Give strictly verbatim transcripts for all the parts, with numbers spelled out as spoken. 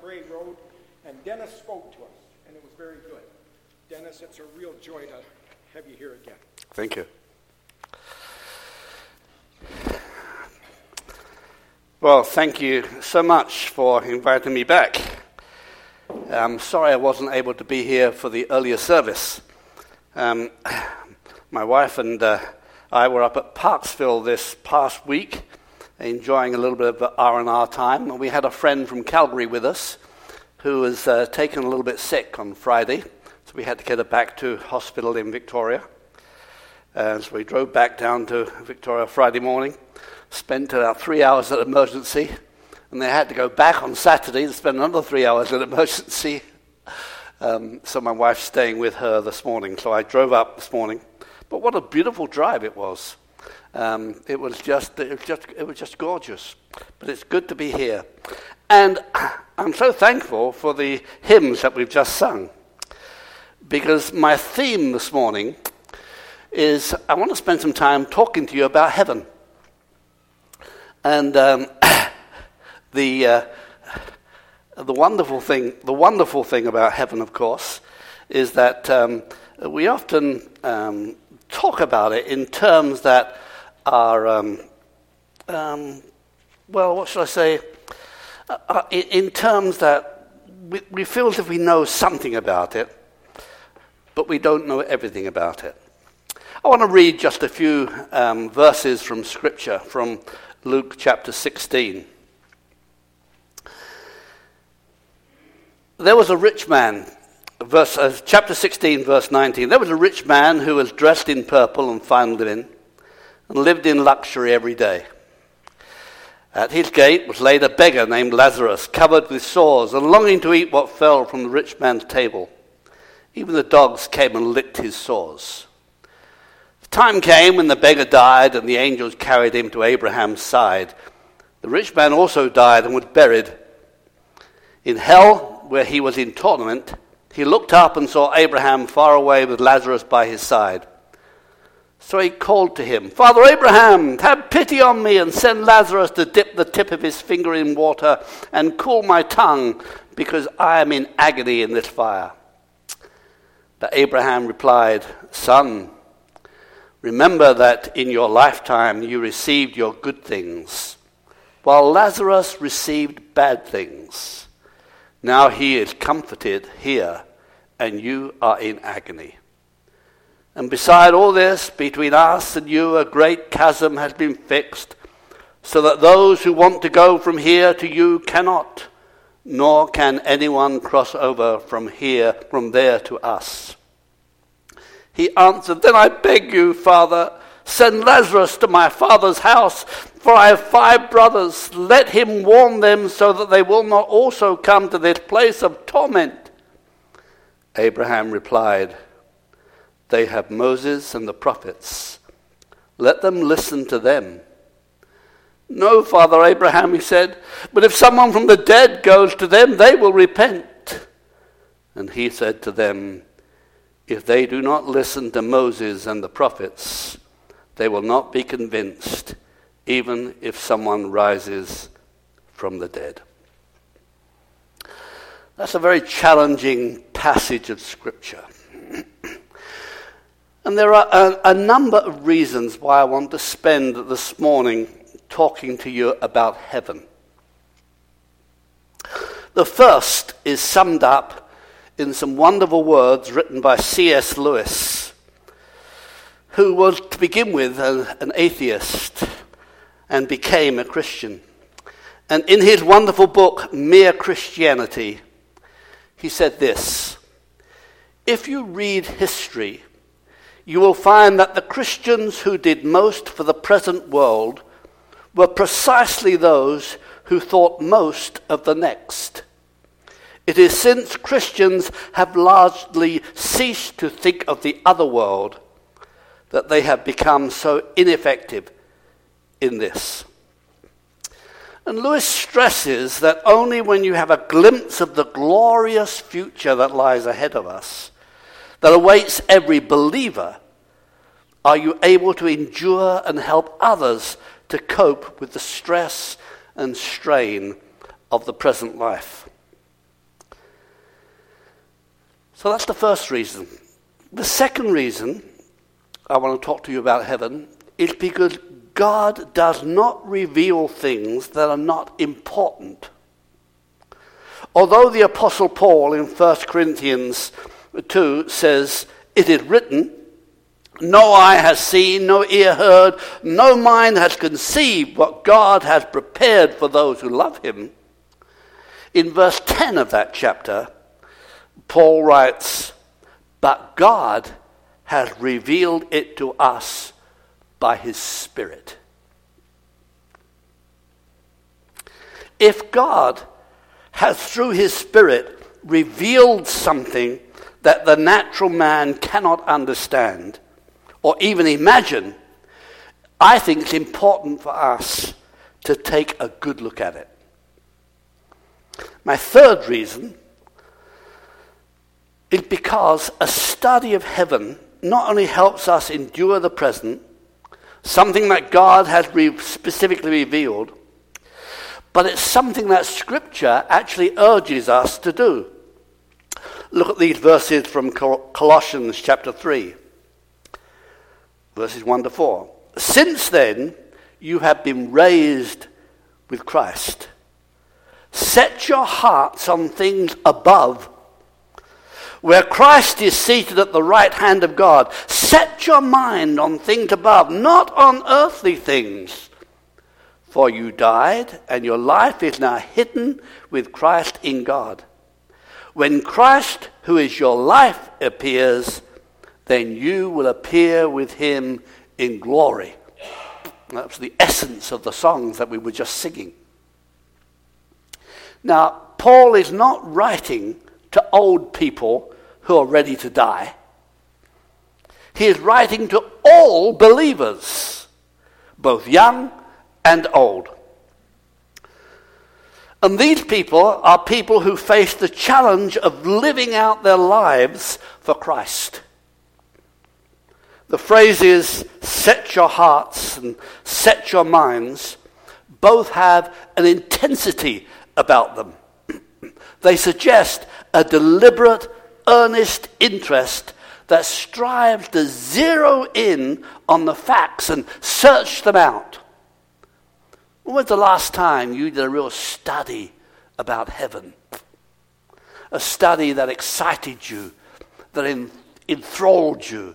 Grade Road, and Dennis spoke to us, and it was very good. Dennis, it's a real joy to have you here again. Thank you. Well, thank you so much for inviting me back. I'm sorry I wasn't able to be here for the earlier service. Um, my wife and uh, I were up at Parksville this past week, enjoying a little bit of R and R time, and we had a friend from Calgary with us who was uh, taken a little bit sick on Friday, so we had to get her back to hospital in Victoria. Uh, so we drove back down to Victoria Friday morning, spent about three hours at emergency, and they had to go back on Saturday to spend another three hours at emergency. Um, so my wife's staying with her this morning, so I drove up this morning. But what a beautiful drive it was. Um, it was just, it was just, it was just gorgeous. But it's good to be here, and I'm so thankful for the hymns that we've just sung, because my theme this morning is I want to spend some time talking to you about heaven, and um, the uh, the wonderful thing, the wonderful thing about heaven, of course, is that um, we often um, talk about it in terms that are, um, um, well, what should I say, uh, in, in terms that we, we feel as if we know something about it, but we don't know everything about it. I want to read just a few um, verses from Scripture, from Luke chapter sixteen. There was a rich man, verse, uh, chapter sixteen, verse nineteen. There was a rich man who was dressed in purple and fine linen, and lived in luxury every day. At his gate was laid a beggar named Lazarus, covered with sores, and longing to eat what fell from the rich man's table. Even the dogs came and licked his sores. The time came when the beggar died, and the angels carried him to Abraham's side. The rich man also died and was buried. In hell, where he was in torment, he looked up and saw Abraham far away with Lazarus by his side. So he called to him, "Father Abraham, have pity on me and send Lazarus to dip the tip of his finger in water and cool my tongue, because I am in agony in this fire." But Abraham replied, "Son, remember that in your lifetime you received your good things, while Lazarus received bad things. Now he is comforted here, and you are in agony. And beside all this, between us and you a great chasm has been fixed, so that those who want to go from here to you cannot, nor can anyone cross over from here, from there to us." He answered, "Then I beg you, Father, send Lazarus to my father's house, for I have five brothers. Let him warn them so that they will not also come to this place of torment." Abraham replied, "They have Moses and the prophets. Let them listen to them." "No, Father Abraham," he said, "but if someone from the dead goes to them, they will repent." And he said to them, "If they do not listen to Moses and the prophets, they will not be convinced, even if someone rises from the dead." That's a very challenging passage of Scripture. And there are a, a number of reasons why I want to spend this morning talking to you about heaven. The first is summed up in some wonderful words written by C S Lewis, who was, to begin with, a, an atheist and became a Christian. And in his wonderful book, Mere Christianity, he said this: "If you read history, you will find that the Christians who did most for the present world were precisely those who thought most of the next. It is since Christians have largely ceased to think of the other world that they have become so ineffective in this." And Lewis stresses that only when you have a glimpse of the glorious future that lies ahead of us, that awaits every believer, are you able to endure and help others to cope with the stress and strain of the present life. So that's the first reason. The second reason I want to talk to you about heaven is because God does not reveal things that are not important. Although the Apostle Paul in First Corinthians two says, "It is written, no eye has seen, no ear heard, no mind has conceived what God has prepared for those who love him." In verse ten of that chapter, Paul writes, "But God has revealed it to us by his Spirit." If God has through his Spirit revealed something that the natural man cannot understand or even imagine, I think it's important for us to take a good look at it. My third reason is because a study of heaven not only helps us endure the present, something that God has re- specifically revealed, but it's something that Scripture actually urges us to do. Look at these verses from Col- Colossians chapter three, verses one to four. "Since then, you have been raised with Christ. Set your hearts on things above, where Christ is seated at the right hand of God. Set your mind on things above, not on earthly things. For you died, and your life is now hidden with Christ in God. When Christ, who is your life, appears, then you will appear with him in glory." That's the essence of the songs that we were just singing. Now, Paul is not writing to old people who are ready to die. He is writing to all believers, both young and old. And these people are people who face the challenge of living out their lives for Christ. The phrases "set your hearts" and "set your minds" both have an intensity about them. They suggest a deliberate, earnest interest that strives to zero in on the facts and search them out. When was the last time you did a real study about heaven? A study that excited you, that en- enthralled you.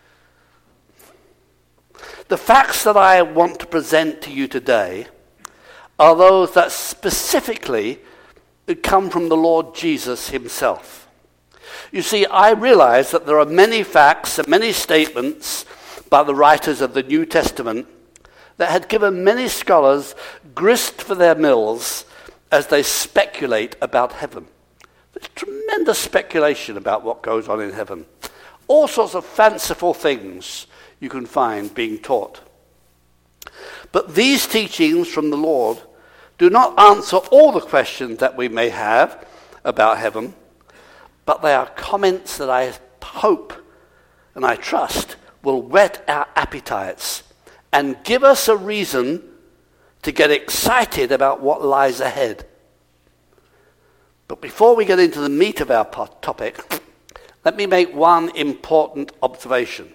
The facts that I want to present to you today are those that specifically come from the Lord Jesus himself. You see, I realize that there are many facts and many statements by the writers of the New Testament that had given many scholars grist for their mills as they speculate about heaven. There's tremendous speculation about what goes on in heaven. All sorts of fanciful things you can find being taught. But these teachings from the Lord do not answer all the questions that we may have about heaven, but they are comments that I hope and I trust will whet our appetites and give us a reason to get excited about what lies ahead. But before we get into the meat of our topic, let me make one important observation.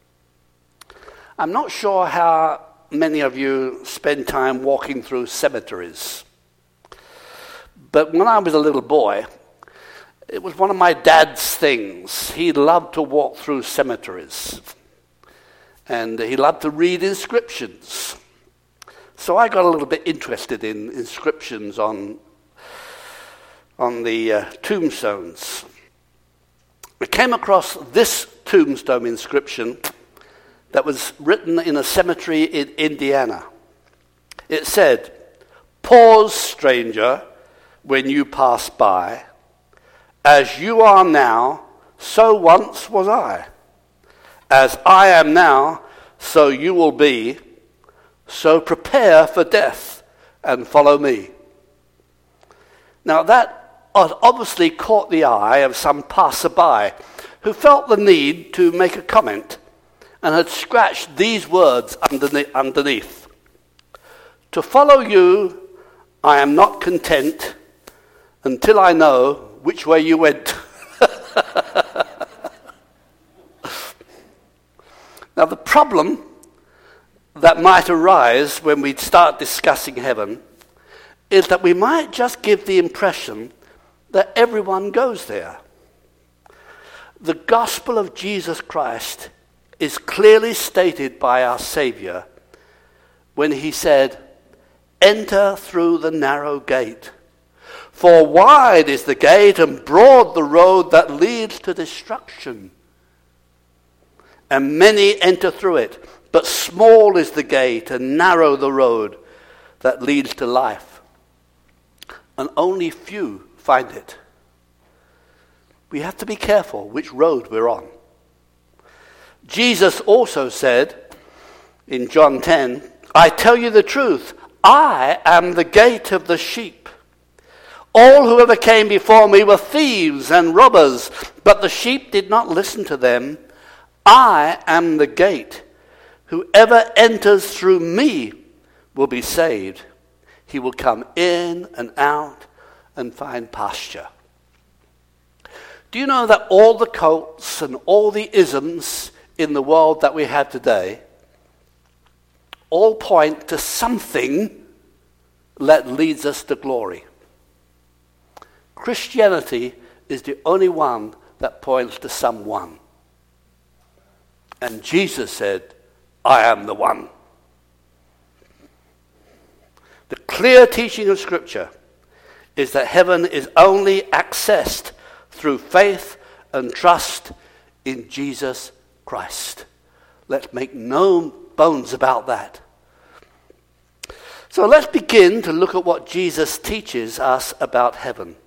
I'm not sure how many of you spend time walking through cemeteries. But when I was a little boy, it was one of my dad's things. He loved to walk through cemeteries. And he loved to read inscriptions. So I got a little bit interested in inscriptions on, on the uh, tombstones. I came across this tombstone inscription that was written in a cemetery in Indiana. It said, "Pause, stranger, when you pass by. As you are now, so once was I. As I am now, so you will be. So prepare for death and follow me." Now that obviously caught the eye of some passerby who felt the need to make a comment and had scratched these words underneath. "To follow you, I am not content until I know which way you went." Now, the problem that might arise when we start discussing heaven is that we might just give the impression that everyone goes there. The gospel of Jesus Christ is clearly stated by our Savior when he said, "Enter through the narrow gate. For wide is the gate and broad the road that leads to destruction. And many enter through it, but small is the gate and narrow the road that leads to life. And only few find it." We have to be careful which road we're on. Jesus also said in John ten, "I tell you the truth, I am the gate of the sheep. All who ever came before me were thieves and robbers, but the sheep did not listen to them. I am the gate. Whoever enters through me will be saved. He will come in and out and find pasture." Do you know that all the cults and all the isms in the world that we have today all point to something that leads us to glory? Christianity is the only one that points to someone. And Jesus said, "I am the one." The clear teaching of Scripture is that heaven is only accessed through faith and trust in Jesus Christ. Let's make no bones about that. So let's begin to look at what Jesus teaches us about heaven.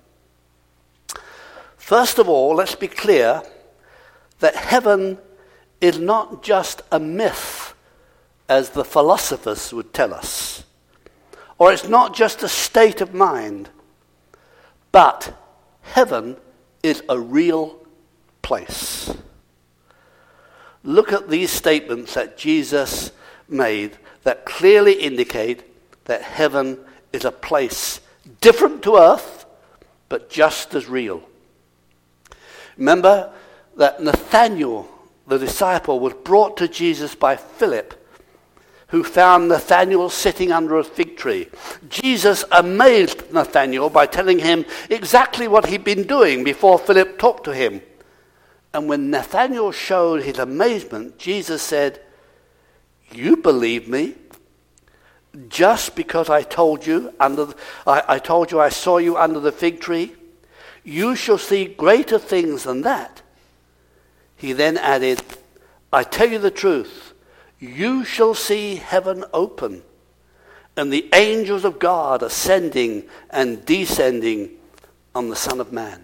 First of all, let's be clear that heaven is not just a myth, as the philosophers would tell us, or it's not just a state of mind, but heaven is a real place. Look at these statements that Jesus made that clearly indicate that heaven is a place different to earth, but just as real. Remember that Nathanael, the disciple, was brought to Jesus by Philip, who found Nathanael sitting under a fig tree. Jesus amazed Nathanael by telling him exactly what he'd been doing before Philip talked to him. And when Nathanael showed his amazement, Jesus said, "You believe me just because I told you under the, I, I told you I saw you under the fig tree? You shall see greater things than that." He then added, "I tell you the truth. You shall see heaven open, and the angels of God ascending and descending on the Son of Man."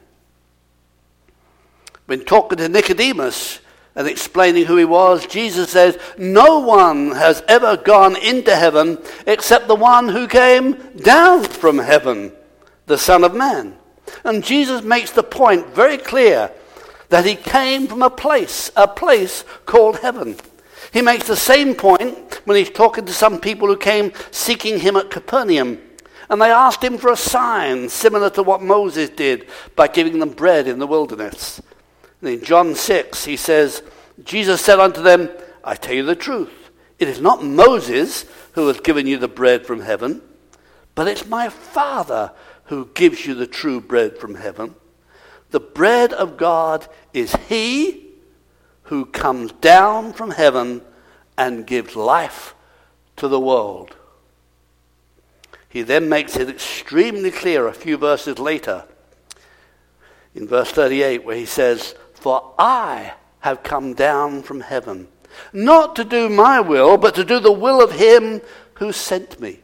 When talking to Nicodemus and explaining who he was, Jesus says, "No one has ever gone into heaven except the one who came down from heaven, the Son of Man." And Jesus makes the point very clear that he came from a place, a place called heaven. He makes the same point when he's talking to some people who came seeking him at Capernaum. And they asked him for a sign similar to what Moses did by giving them bread in the wilderness. And in John six, he says, Jesus said unto them, "I tell you the truth. It is not Moses who has given you the bread from heaven, but it's my Father who gives you the true bread from heaven. The bread of God is he who comes down from heaven and gives life to the world." He then makes it extremely clear a few verses later, in verse thirty-eight, where he says, "For I have come down from heaven, not to do my will, but to do the will of him who sent me."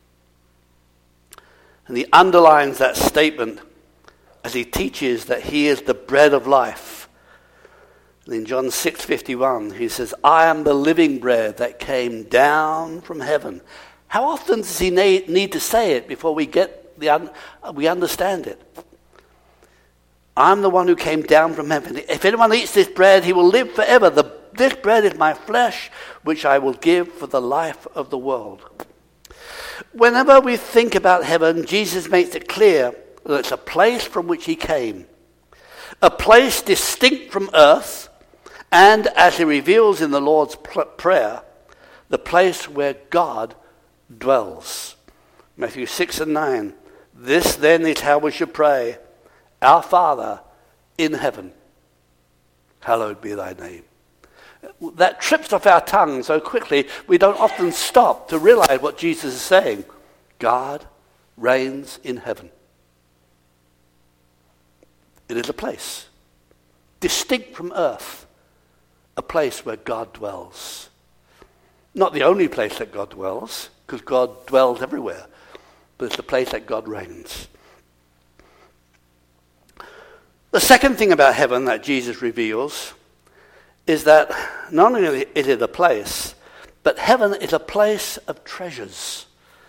And he underlines that statement as he teaches that he is the bread of life. And in John six fifty-one, he says, "I am the living bread that came down from heaven." How often does he need to say it before we get the un- we understand it? I'm the one who came down from heaven. If anyone eats this bread, he will live forever. The, this bread is my flesh, which I will give for the life of the world. Whenever we think about heaven, Jesus makes it clear that it's a place from which he came. a place distinct from earth, and, as he reveals in the Lord's Prayer, the place where God dwells. Matthew six and nine. This then is how we should pray. Our Father in heaven, hallowed be thy name. That trips off our tongue so quickly, we don't often stop to realize what Jesus is saying. God reigns in heaven. It is a place distinct from earth, a place where God dwells. Not the only place that God dwells, because God dwells everywhere, but it's the place that God reigns. The second thing about heaven that Jesus reveals is that not only is it a place, but heaven is a place of treasures.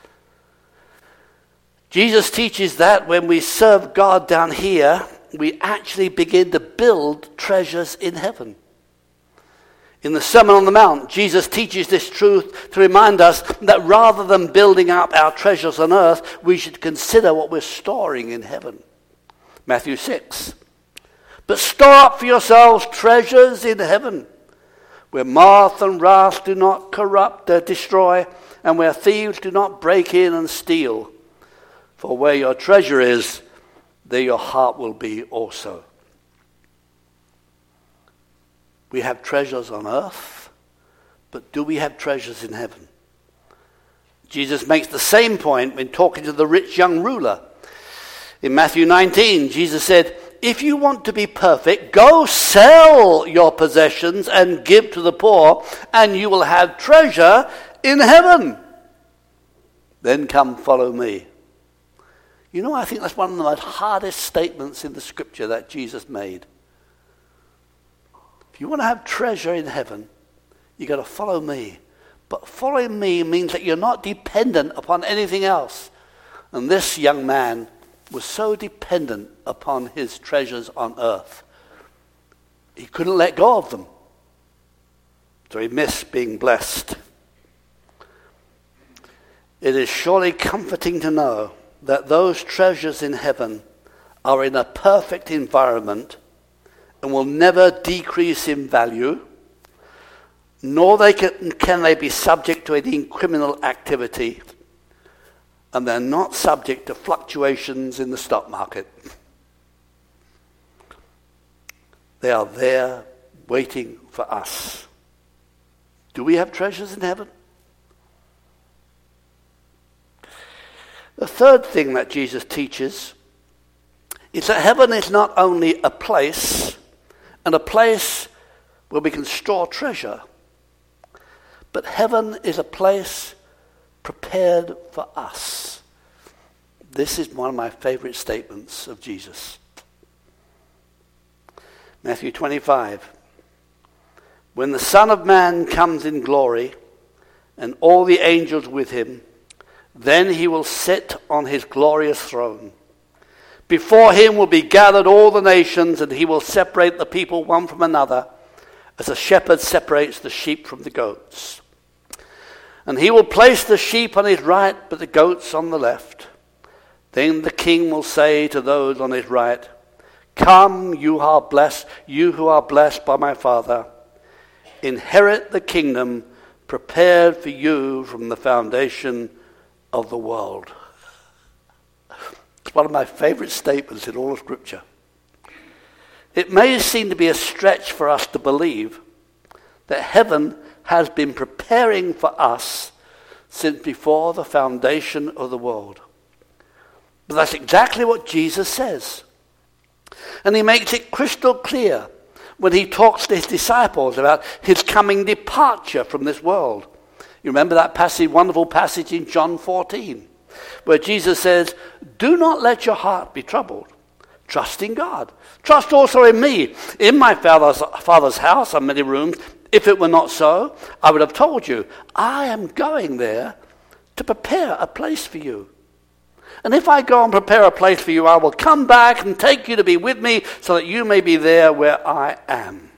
Jesus teaches that when we serve God down here, we actually begin to build treasures in heaven. In the Sermon on the Mount, Jesus teaches this truth to remind us that rather than building up our treasures on earth, we should consider what we're storing in heaven. Matthew six. But store up for yourselves treasures in heaven, where moth and rust do not corrupt or destroy, and where thieves do not break in and steal. For where your treasure is, there your heart will be also. We have treasures on earth, but do we have treasures in heaven? Jesus makes the same point when talking to the rich young ruler. In Matthew nineteen, Jesus said, if you want to be perfect, go sell your possessions and give to the poor, and you will have treasure in heaven. Then come follow me. You know, I think that's one of the most hardest statements in the scripture that Jesus made. If you want to have treasure in heaven, you've got to follow me. But following me means that you're not dependent upon anything else. And this young man was so dependent upon his treasures on earth. He couldn't let go of them. So he missed being blessed. It is surely comforting to know that those treasures in heaven are in a perfect environment and will never decrease in value, nor they can, can they be subject to any criminal activity, and they're not subject to fluctuations in the stock market. They are there waiting for us. Do we have treasures in heaven? The third thing that Jesus teaches is that heaven is not only a place, and a place where we can store treasure, but heaven is a place prepared for us. This is one of my favorite statements of Jesus. Matthew twenty-five. When the Son of Man comes in glory, and all the angels with him, then he will sit on his glorious throne. Before him will be gathered all the nations, and he will separate the people one from another, as a shepherd separates the sheep from the goats. And he will place the sheep on his right, but the goats on the left. Then the king will say to those on his right, come, you are blessed, you who are blessed by my Father. Inherit the kingdom prepared for you from the foundation of the world. It's one of my favorite statements in all of Scripture. It may seem to be a stretch for us to believe that heaven has been preparing for us since before the foundation of the world. But that's exactly what Jesus says. And he makes it crystal clear when he talks to his disciples about his coming departure from this world. You remember that passage, wonderful passage in John fourteen, where Jesus says, do not let your heart be troubled. Trust in God. Trust also in me. In my father's, father's house are many rooms. If it were not so, I would have told you. I am going there to prepare a place for you. And if I go and prepare a place for you, I will come back and take you to be with me so that you may be there where I am.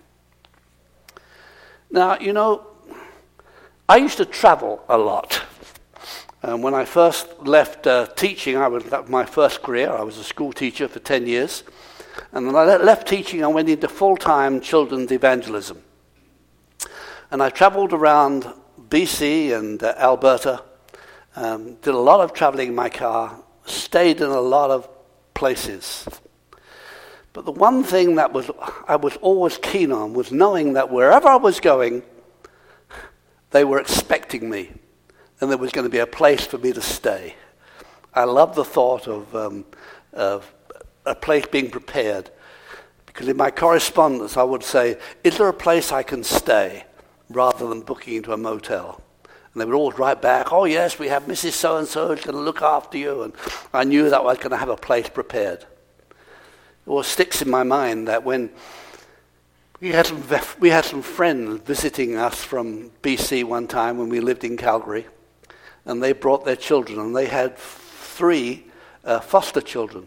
Now, you know, I used to travel a lot. And when I first left uh, teaching, I was that was my first career. I was a school teacher for ten years. And then I left teaching and went into full-time children's evangelism. And I traveled around B C and uh, Alberta, um, did a lot of traveling in my car, stayed in a lot of places. But the one thing that was I was always keen on was knowing that wherever I was going, they were expecting me, and there was going to be a place for me to stay. I love the thought of, um, of a place being prepared, because in my correspondence I would say, is there a place I can stay, rather than booking into a motel? And they would always write back, oh yes, we have Missus So-and-so who's going to look after you, and I knew that I was going to have a place prepared. It always sticks in my mind that when we had some we had some friends visiting us from B C one time when we lived in Calgary, and they brought their children, and they had three uh, foster children.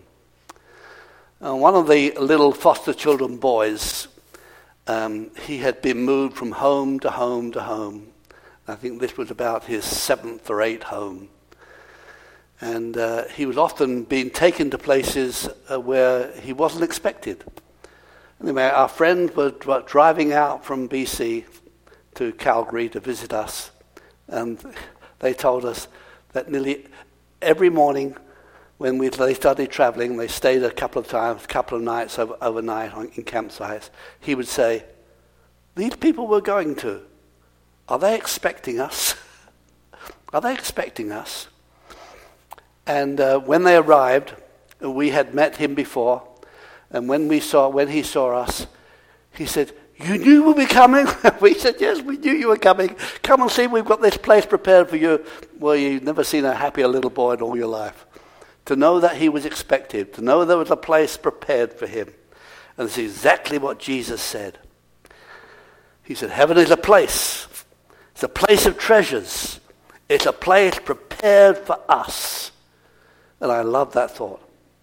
And one of the little foster children boys, um, he had been moved from home to home to home. I think this was about his seventh or eighth home. And uh, he was often being taken to places uh, where he wasn't expected. Anyway, our friends were dr- driving out from B C to Calgary to visit us, and they told us that nearly every morning when we, they started traveling, they stayed a couple of times, a couple of nights over, overnight on, in campsites. He would say, these people we're going to, are they expecting us? Are they expecting us? And uh, when they arrived, we had met him before, and when we saw, when he saw us, he said, you knew we were coming? We said, yes, we knew you were coming. Come and see, we've got this place prepared for you. Well, you've never seen a happier little boy in all your life. To know that he was expected, to know there was a place prepared for him. And it's exactly what Jesus said. He said, heaven is a place. It's a place of treasures. It's a place prepared for us. And I love that thought.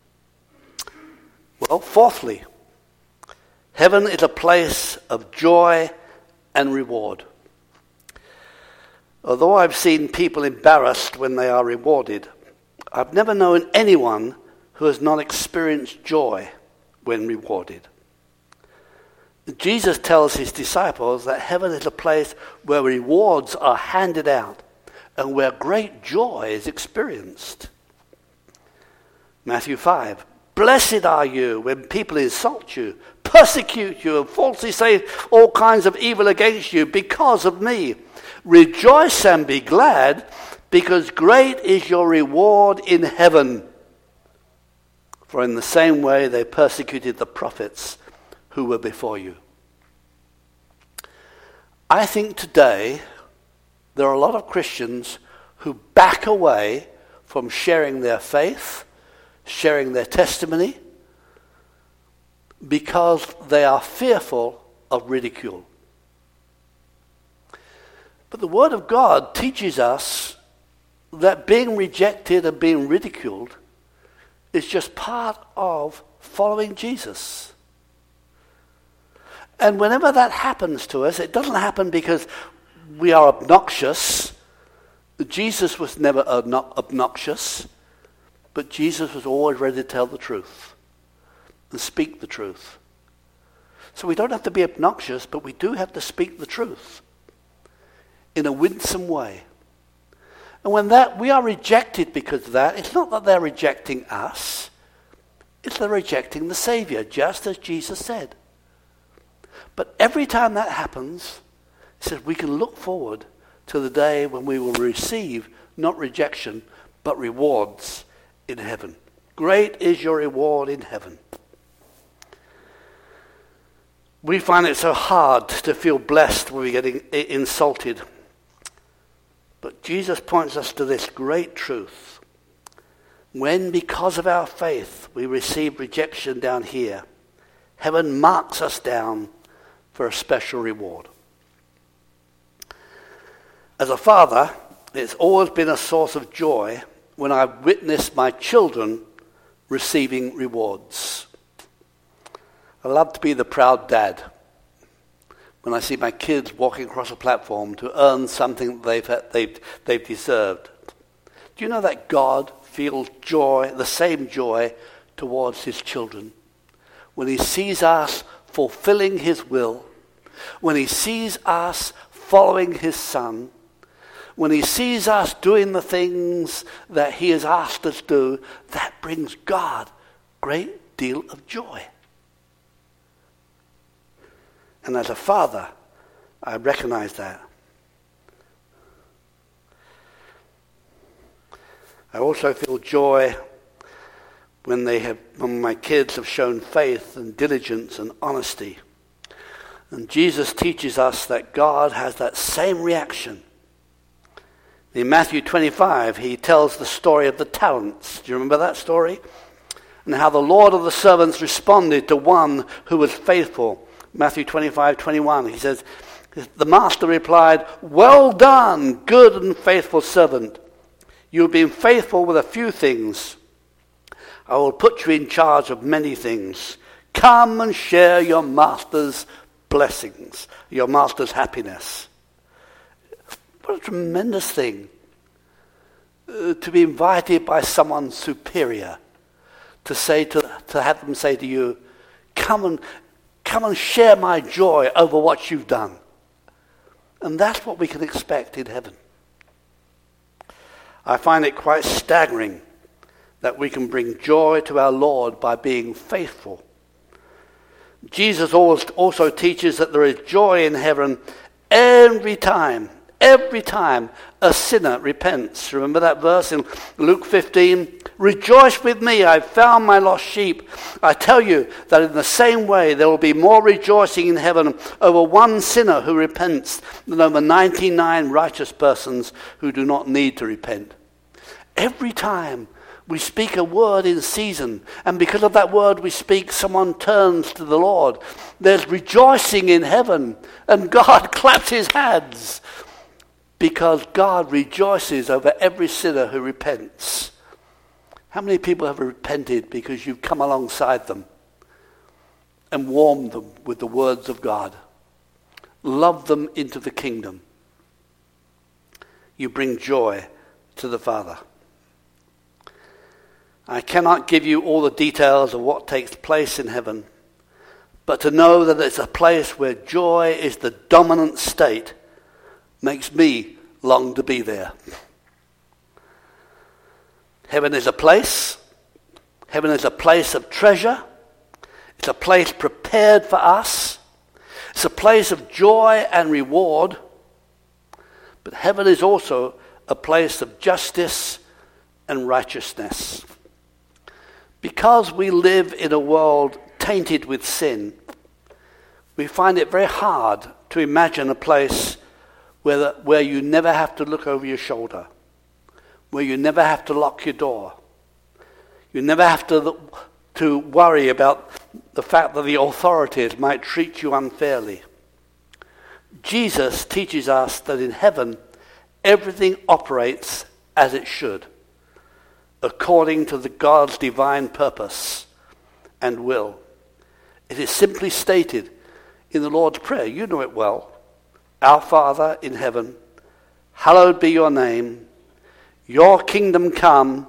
Well, fourthly, heaven is a place of joy and reward. Although I've seen people embarrassed when they are rewarded, I've never known anyone who has not experienced joy when rewarded. Jesus tells his disciples that heaven is a place where rewards are handed out and where great joy is experienced. Matthew five, blessed are you when people insult you, persecute you, and falsely say all kinds of evil against you because of me. Rejoice and be glad, because great is your reward in heaven. For in the same way they persecuted the prophets who were before you. I think today there are a lot of Christians who back away from sharing their faith, sharing their testimony, because they are fearful of ridicule. But the Word of God teaches us that being rejected and being ridiculed is just part of following Jesus. And whenever that happens to us, it doesn't happen because we are obnoxious. Jesus was never obnoxious, but Jesus was always ready to tell the truth and speak the truth. So we don't have to be obnoxious, but we do have to speak the truth in a winsome way. And when that we are rejected because of that, it's not that they're rejecting us, it's they're rejecting the Savior, just as Jesus said. But every time that happens, he says we can look forward to the day when we will receive not rejection, but rewards in heaven. Great is your reward in heaven. We find it so hard to feel blessed when we're getting insulted. But Jesus points us to this great truth. When, because of our faith, we receive rejection down here, heaven marks us down for a special reward. As a father, it's always been a source of joy when I've witnessed my children receiving rewards. I love to be the proud dad when I see my kids walking across a platform to earn something they've, they've, they've deserved. Do you know that God feels joy, the same joy, towards his children? when he sees us fulfilling his will, when he sees us following his Son, when he sees us doing the things that he has asked us to do, that brings God a great deal of joy. And as a father, I recognize that. I also feel joy when they have, when my kids have shown faith and diligence and honesty. And Jesus teaches us that God has that same reaction. In Matthew twenty-five, he tells the story of the talents. Do you remember that story? And how the Lord of the servants responded to one who was faithful. Matthew twenty-five, twenty-one, he says, the master replied, "Well done, good and faithful servant. You have been faithful with a few things. I will put you in charge of many things. Come and share your master's blessings, your master's happiness." What a tremendous thing uh, to be invited by someone superior, to say to to have them say to you, "Come and come and share my joy over what you've done." And that's what we can expect in heaven. I find it quite staggering that we can bring joy to our Lord by being faithful. Jesus also teaches that there is joy in heaven every time, every time a sinner repents. Remember that verse in Luke fifteen? "Rejoice with me, I've found my lost sheep." I tell you that in the same way there will be more rejoicing in heaven over one sinner who repents than over ninety-nine righteous persons who do not need to repent. Every time we speak a word in season, and because of that word we speak, someone turns to the Lord, there's rejoicing in heaven, and God claps his hands because God rejoices over every sinner who repents. How many people have repented because you've come alongside them and warmed them with the words of God, loved them into the kingdom? You bring joy to the Father. I cannot give you all the details of what takes place in heaven, but to know that it's a place where joy is the dominant state makes me long to be there. Heaven is a place. Heaven is a place of treasure. It's a place prepared for us. It's a place of joy and reward. But heaven is also a place of justice and righteousness. Because we live in a world tainted with sin, we find it very hard to imagine a place where, the, where you never have to look over your shoulder, where you never have to lock your door. You never have to, to worry about the fact that the authorities might treat you unfairly. Jesus teaches us that in heaven, everything operates as it should, according to the God's divine purpose and will. It is simply stated in the Lord's Prayer. You know it well. Our Father in heaven, hallowed be your name. Your kingdom come.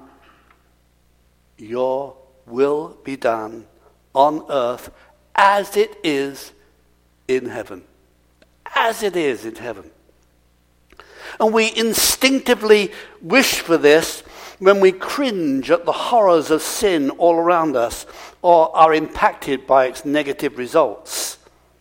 Your will be done on earth as it is in heaven. As it is in heaven. And we instinctively wish for this when we cringe at the horrors of sin all around us or are impacted by its negative results.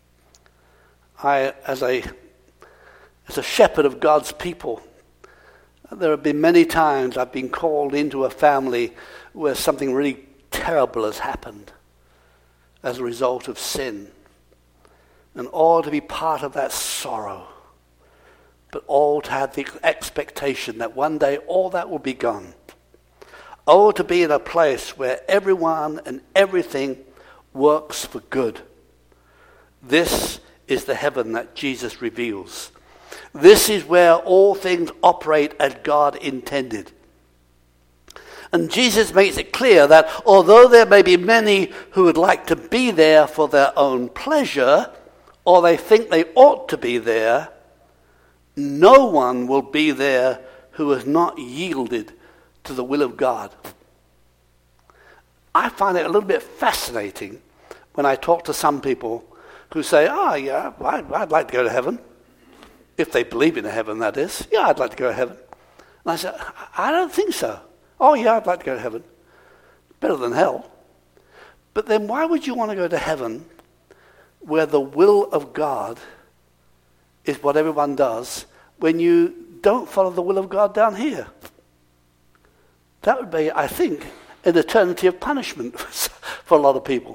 I, as a, as a shepherd of God's people, there have been many times I've been called into a family where something really terrible has happened as a result of sin. And all to be part of that sorrow, but all to have the expectation that one day all that will be gone. Oh, to be in a place where everyone and everything works for good. This is the heaven that Jesus reveals. This is where all things operate as God intended. And Jesus makes it clear that although there may be many who would like to be there for their own pleasure, or they think they ought to be there, no one will be there who has not yielded to the will of God. I find it a little bit fascinating when I talk to some people who say, oh, yeah, I'd, I'd like to go to heaven. If they believe in a heaven, that is. Yeah, I'd like to go to heaven. And I said, I don't think so. Oh, yeah, I'd like to go to heaven. Better than hell. But then why would you want to go to heaven where the will of God is what everyone does when you don't follow the will of God down here? That would be, I think, an eternity of punishment for a lot of people.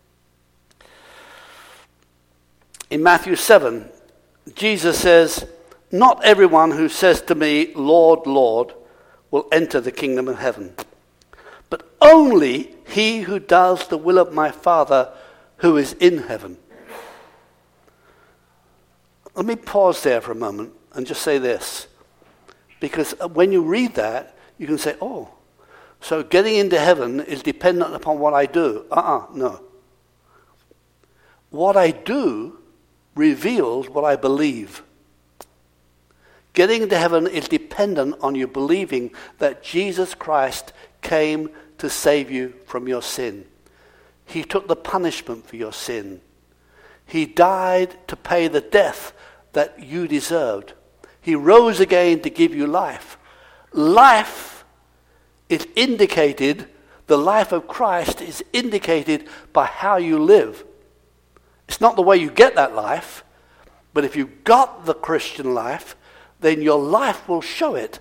In Matthew seven, Jesus says, not everyone who says to me, Lord, Lord, will enter the kingdom of heaven, but only he who does the will of my Father who is in heaven. Let me pause there for a moment and just say this. Because when you read that, you can say, oh, so getting into heaven is dependent upon what I do. Uh-uh, no. What I do reveals what I believe. Getting into heaven is dependent on you believing that Jesus Christ came to save you from your sin. He took the punishment for your sin. He died to pay the death that you deserved. He rose again to give you life. Life is indicated, the life of Christ is indicated by how you live. It's not the way you get that life, but if you've got the Christian life, then your life will show it.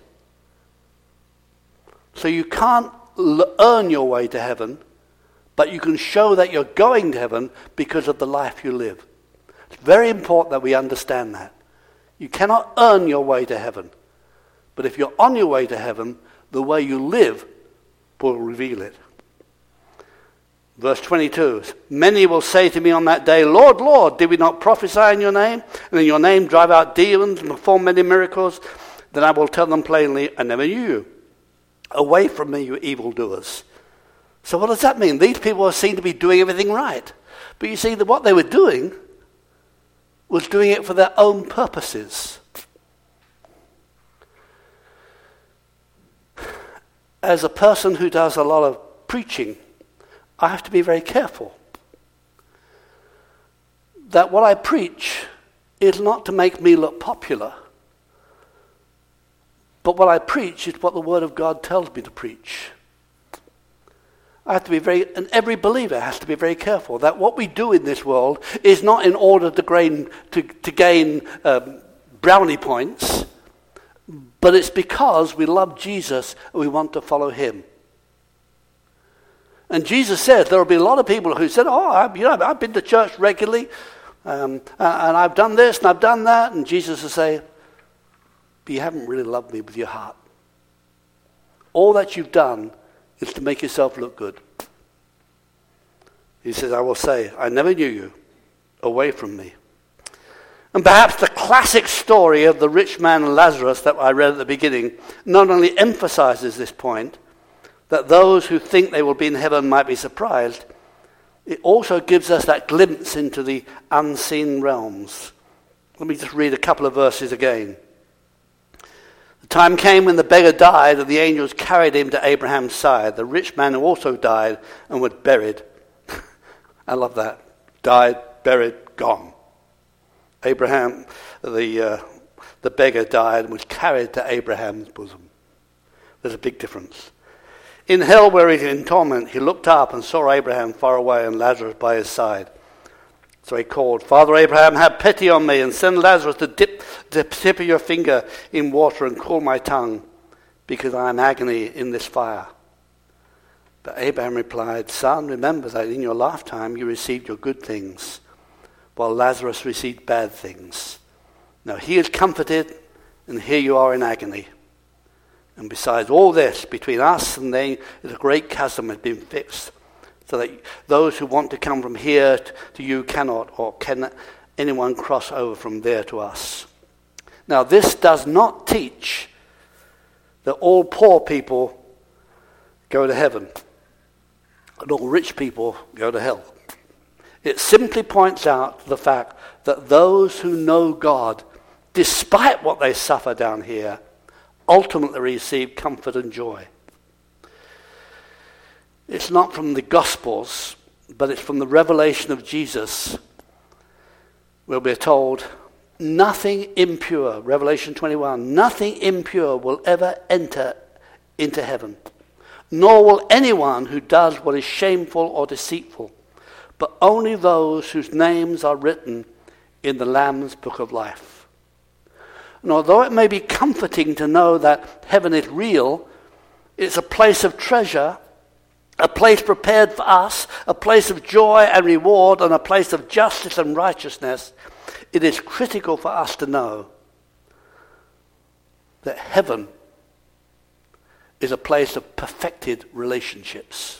So you can't l- earn your way to heaven, but you can show that you're going to heaven because of the life you live. It's very important that we understand that. You cannot earn your way to heaven, but if you're on your way to heaven, the way you live will reveal it. Verse twenty-two, many will say to me on that day, Lord, Lord, did we not prophesy in your name? And in your name drive out demons and perform many miracles? Then I will tell them plainly, I never knew you. Away from me, you evildoers. So what does that mean? These people are seen to be doing everything right. But you see, that what they were doing was doing it for their own purposes. As a person who does a lot of preaching, I have to be very careful that what I preach is not to make me look popular, but what I preach is what the Word of God tells me to preach. I have to be very, and every believer has to be very careful that what we do in this world is not in order to gain, to, to gain um, brownie points, but it's because we love Jesus and we want to follow him. And Jesus said there will be a lot of people who said, oh, I, you know, I've been to church regularly, um, and I've done this and I've done that. And Jesus will say, but you haven't really loved me with your heart. All that you've done is to make yourself look good. He says, I will say, I never knew you. Away from me. And perhaps the classic story of the rich man and Lazarus that I read at the beginning not only emphasizes this point, that those who think they will be in heaven might be surprised, it also gives us that glimpse into the unseen realms. Let me just read a couple of verses again. The time came when the beggar died, and the angels carried him to Abraham's side. The rich man also died and was buried. I love that. Died, buried, gone. Abraham, the uh, the beggar died and was carried to Abraham's bosom. There's a big difference. In hell, where he's in torment, he looked up and saw Abraham far away and Lazarus by his side. So he called, Father Abraham, have pity on me and send Lazarus to dip the tip of your finger in water and cool my tongue, because I am agony in this fire. But Abraham replied, Son, remember that in your lifetime you received your good things, while Lazarus received bad things. Now he is comforted, and here you are in agony. And besides all this, between us and they, a great chasm has been fixed, so that those who want to come from here to you cannot, or can anyone cross over from there to us. Now this does not teach that all poor people go to heaven, and all rich people go to hell. It simply points out the fact that those who know God, despite what they suffer down here, ultimately receive comfort and joy. It's not from the Gospels but it's from the revelation of Jesus where we're told nothing impure, Revelation twenty-one, nothing impure will ever enter into heaven, nor will anyone who does what is shameful or deceitful, but only those whose names are written in the Lamb's book of life. And although it may be comforting to know that heaven is real, it's a place of treasure, a place prepared for us, a place of joy and reward, and a place of justice and righteousness, it is critical for us to know that heaven is a place of perfected relationships.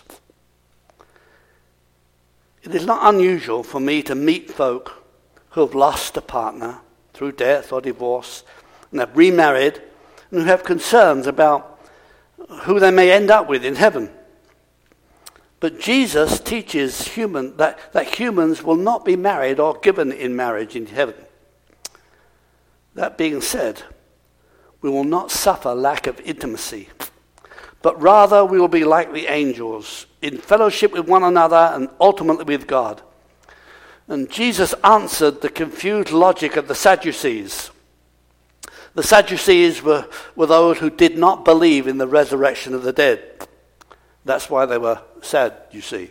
It is not unusual for me to meet folk who have lost a partner through death or divorce and have remarried and who have concerns about who they may end up with in heaven. But Jesus teaches human that, that humans will not be married or given in marriage in heaven. That being said, we will not suffer lack of intimacy, but rather we will be like the angels, in fellowship with one another and ultimately with God. And Jesus answered the confused logic of the Sadducees. The Sadducees were, were those who did not believe in the resurrection of the dead. That's why they were sad, you see.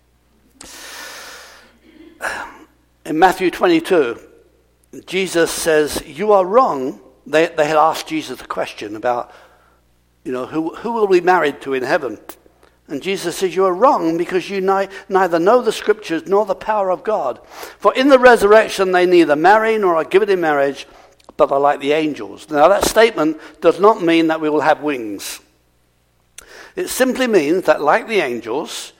In Matthew twenty-two, Jesus says, you are wrong. They, they had asked Jesus a question about, you know, who, who will be married to in heaven? And Jesus says, you are wrong because you ni- neither know the scriptures nor the power of God. For in the resurrection they neither marry nor are given in marriage, but are like the angels. Now that statement does not mean that we will have wings. It simply means that, like the angels,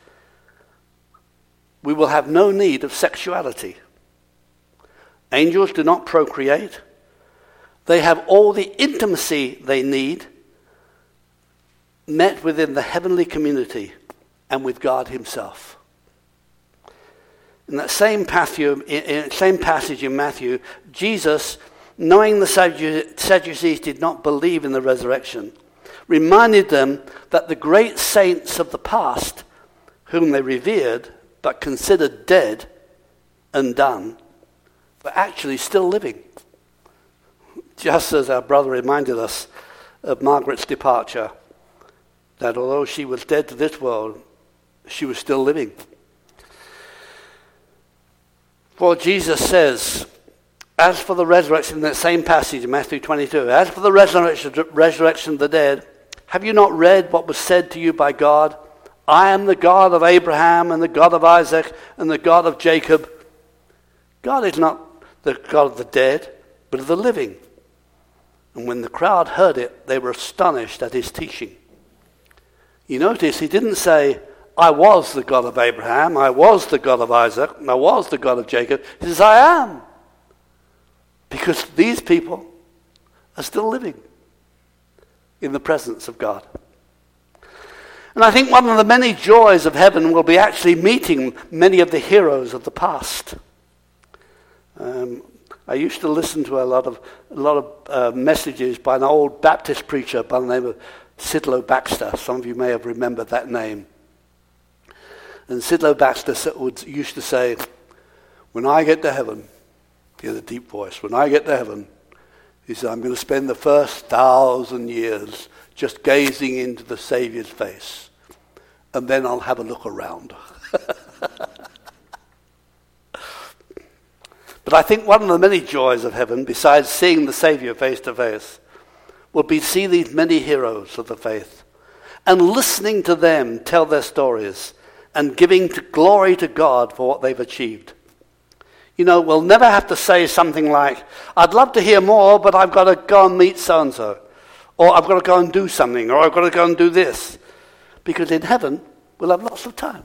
we will have no need of sexuality. Angels do not procreate. They have all the intimacy they need met within the heavenly community and with God himself. In that same, Matthew, in, same passage in Matthew, Jesus, knowing the Sadducees did not believe in the resurrection, reminded them that the great saints of the past, whom they revered but considered dead and done, were actually still living. Just as our brother reminded us of Margaret's departure, that although she was dead to this world, she was still living. For Jesus says, as for the resurrection, in that same passage in Matthew twenty-two, as for the resurrection, resurrection of the dead, have you not read what was said to you by God? I am the God of Abraham and the God of Isaac and the God of Jacob. God is not the God of the dead, but of the living. And when the crowd heard it, they were astonished at his teaching. You notice he didn't say, I was the God of Abraham, I was the God of Isaac, I was the God of Jacob. He says, I am. Because these people are still living in the presence of God. And I think one of the many joys of heaven will be actually meeting many of the heroes of the past. Um, I used to listen to a lot of a lot of uh, messages by an old Baptist preacher by the name of Sidlow Baxter. Some of you may have remembered that name. And Sidlow Baxter would, used to say, when I get to heaven, he had a deep voice, when I get to heaven, he said, I'm going to spend the first thousand years just gazing into the Saviour's face, and then I'll have a look around. But I think one of the many joys of heaven, besides seeing the Saviour face to face, will be to see these many heroes of the faith and listening to them tell their stories and giving to glory to God for what they've achieved. You know, we'll never have to say something like, I'd love to hear more, but I've got to go and meet so-and-so. Or I've got to go and do something. Or I've got to go and do this. Because in heaven, we'll have lots of time.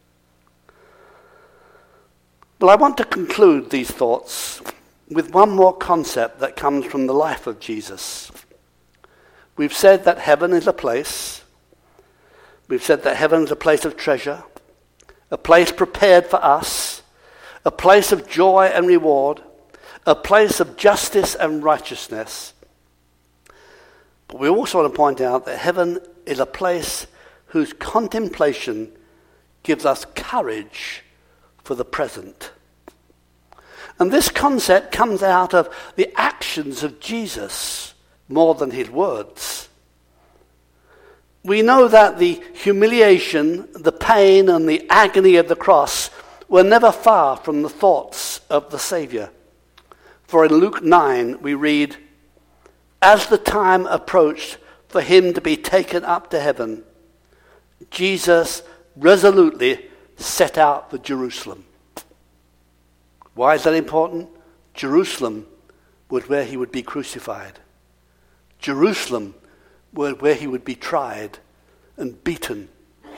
But I want to conclude these thoughts with one more concept that comes from the life of Jesus. We've said that heaven is a place. We've said that heaven is a place of treasure, a place prepared for us, a place of joy and reward, a place of justice and righteousness. But we also want to point out that heaven is a place whose contemplation gives us courage for the present. And this concept comes out of the actions of Jesus more than his words. We know that the humiliation, the pain, and the agony of the cross were never far from the thoughts of the Savior. For in Luke nine we read, "As the time approached for him to be taken up to heaven, Jesus resolutely set out for Jerusalem." Why is that important? Jerusalem was where he would be crucified. Jerusalem was where he would be tried and beaten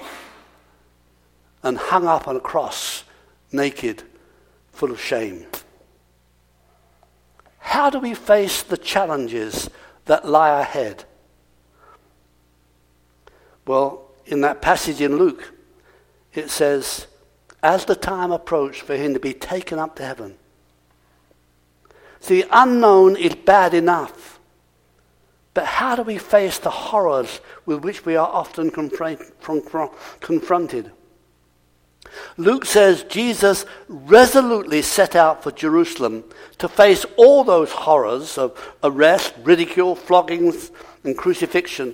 and hung up on a cross, naked, full of shame. How do we face the challenges that lie ahead? Well, in that passage in Luke, it says, as the time approached for him to be taken up to heaven. See, the unknown is bad enough. But how do we face the horrors with which we are often confront, confronted? Luke says Jesus resolutely set out for Jerusalem to face all those horrors of arrest, ridicule, floggings, and crucifixion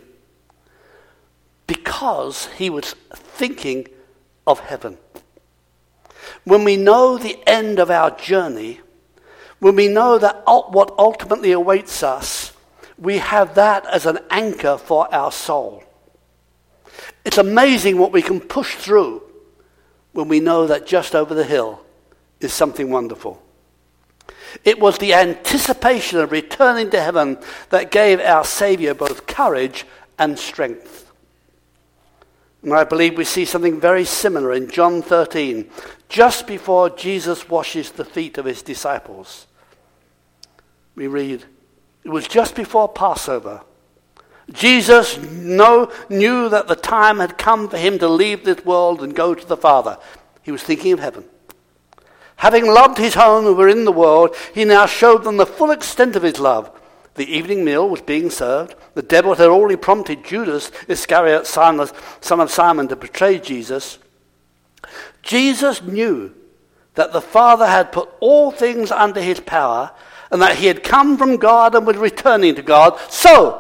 because he was thinking of heaven. When we know the end of our journey, when we know that what ultimately awaits us, we have that as an anchor for our soul. It's amazing what we can push through when we know that just over the hill is something wonderful. It was the anticipation of returning to heaven that gave our Savior both courage and strength. And I believe we see something very similar in John thirteen, just before Jesus washes the feet of his disciples. We read, it was just before Passover. Jesus know, knew that the time had come for him to leave this world and go to the Father. He was thinking of heaven. Having loved his own who were in the world, he now showed them the full extent of his love. The evening meal was being served. The devil had already prompted Judas Iscariot, son of Simon, to betray Jesus. Jesus knew that the Father had put all things under his power and that he had come from God and was returning to God. So,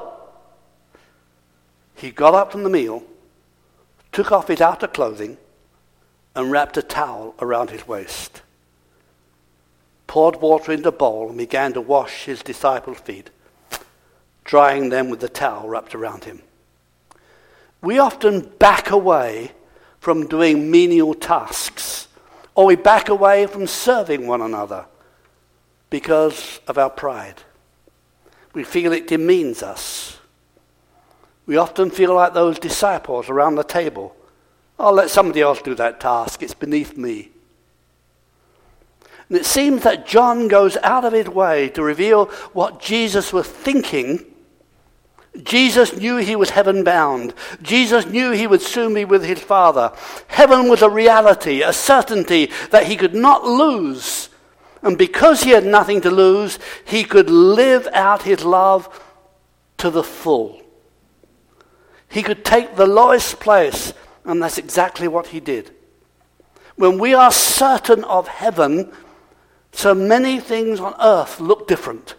he got up from the meal, took off his outer clothing, and wrapped a towel around his waist, poured water into a bowl, and began to wash his disciples' feet, drying them with the towel wrapped around him. We often back away from doing menial tasks, or we back away from serving one another because of our pride. We feel it demeans us. We often feel like those disciples around the table. I'll let somebody else do that task. It's beneath me. And it seems that John goes out of his way to reveal what Jesus was thinking. Jesus knew he was heaven-bound. Jesus knew he would soon be with his Father. Heaven was a reality, a certainty that he could not lose. And because he had nothing to lose, he could live out his love to the full. He could take the lowest place, and that's exactly what he did. When we are certain of heaven, so many things on earth look different.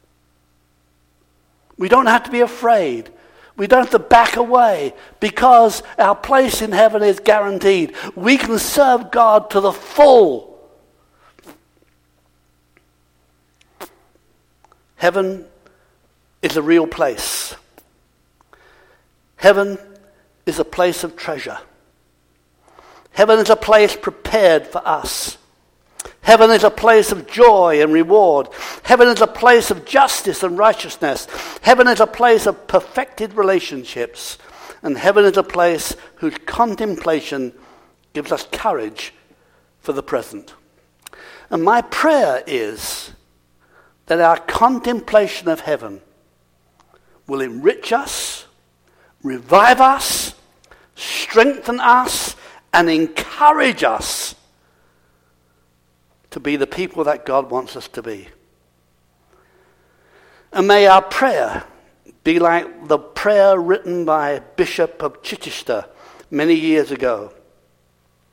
We don't have to be afraid. We don't have to back away because our place in heaven is guaranteed. We can serve God to the full. Heaven is a real place. Heaven is a place of treasure. Heaven is a place prepared for us. Heaven is a place of joy and reward. Heaven is a place of justice and righteousness. Heaven is a place of perfected relationships. And heaven is a place whose contemplation gives us courage for the present. And my prayer is that our contemplation of heaven will enrich us, revive us, strengthen us, and encourage us to be the people that God wants us to be. And may our prayer be like the prayer written by Bishop of Chichester many years ago.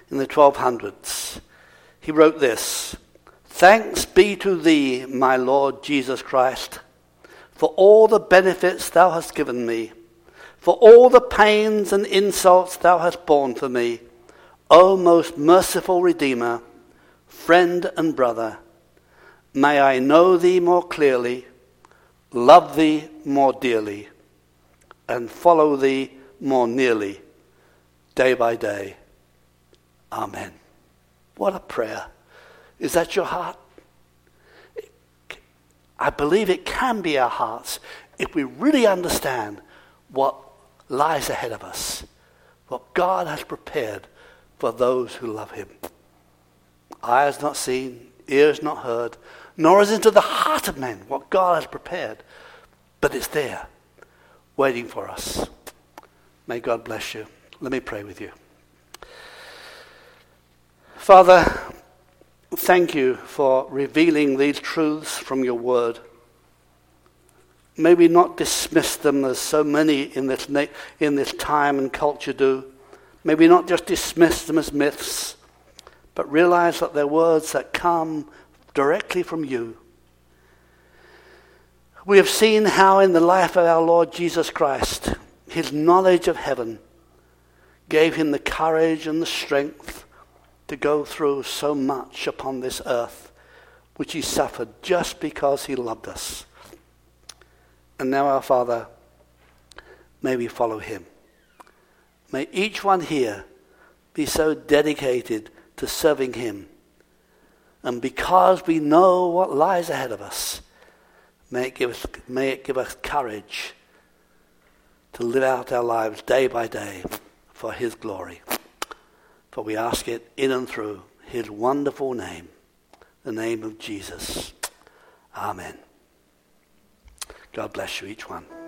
in the twelve hundreds. He wrote this: "Thanks be to thee, my Lord Jesus Christ, for all the benefits thou hast given me, for all the pains and insults thou hast borne for me, O most merciful Redeemer, friend and brother. May I know thee more clearly, love thee more dearly, and follow thee more nearly, day by day. Amen." What a prayer. Is that your heart? I believe it can be our hearts if we really understand what lies ahead of us, what God has prepared for those who love him. Eye has not seen, ears not heard, nor is into the heart of man what God has prepared, but it's there, waiting for us. May God bless you. Let me pray with you. Father, thank you for revealing these truths from your word. May we not dismiss them as so many in this na- in this time and culture do. May we not just dismiss them as myths, but realize that they're words that come directly from you. We have seen how in the life of our Lord Jesus Christ, his knowledge of heaven gave him the courage and the strength to go through so much upon this earth, which he suffered just because he loved us. And now, our Father, may we follow him. May each one here be so dedicated to serving him. And because we know what lies ahead of us, may it give us, may it give us courage to live out our lives day by day for his glory. For we ask it in and through his wonderful name, the name of Jesus. Amen. God bless you, each one.